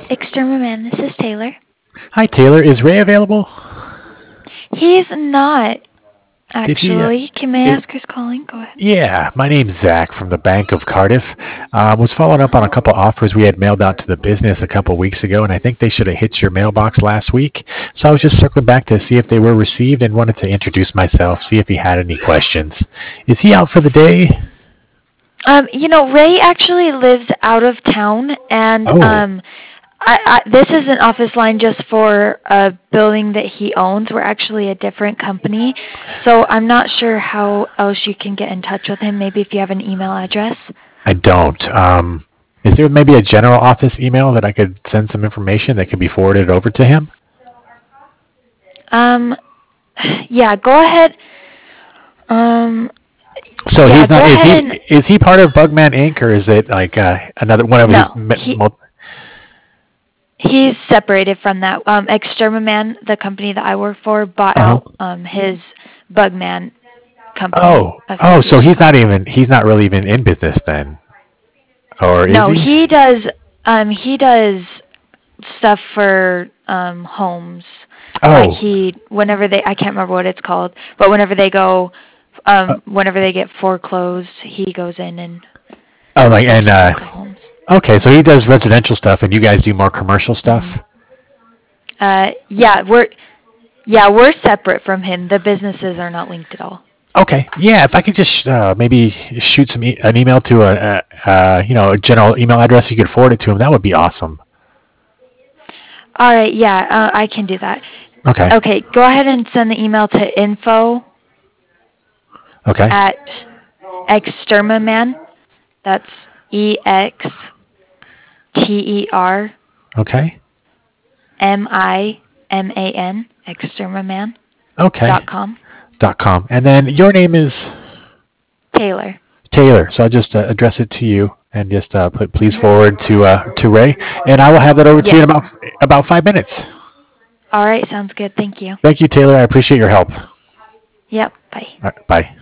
Exterminaman, this is Taylor. Hi, Taylor. Is Ray available? He's not, Did he? actually. Can I It, ask who's calling? Go ahead. yeah, my name's Zach from the Bank of Cardiff. Was following up on a couple offers we had mailed out to the business a couple weeks ago, and I think they should have hit your mailbox last week. So I was just circling back to see if they were received and wanted to introduce myself, see if he had any questions. Is he out for the day? Ray actually lives out of town, and Oh, this is an office line just for a building that he owns. We're actually a different company, so I'm not sure how else you can get in touch with him. Maybe if you have an email address. I don't. Is there maybe a general office email that I could send some information that could be forwarded over to him? Um, yeah, go ahead. Um, So yeah, he's go not. Is ahead he and is he part of Bugman Inc. or is it like another one of his? no, he's separated from that. Exterminaman, the company that I work for, bought Uh-huh. out his Bugman company a few So years he's ago. not even in business then, or is No, he? he does stuff for homes. Like Oh, he whenever they I can't remember what it's called, but uh, whenever they get foreclosed, he goes in and like does and stuff with the homes. okay, so he does residential stuff, and you guys do more commercial hmm stuff. yeah, we're separate from him. The businesses are not linked at all. Okay, yeah. If I could just maybe shoot an email to a general email address, you could forward it to him. That would be awesome. All right, yeah, I can do that. Okay. Okay, go ahead and send the email to info Okay. at exterminaman. That's Okay. EXTERMIMAN, exterminaman Okay. dot com. .com. And then your name is Taylor. Taylor. So I'll just address it to you and just put please hmm forward to Ray, and I will have that over to you Yes. in about 5 minutes. All right, sounds good. Thank you. Thank you, Taylor. I appreciate your help. All Yep, bye. right, bye.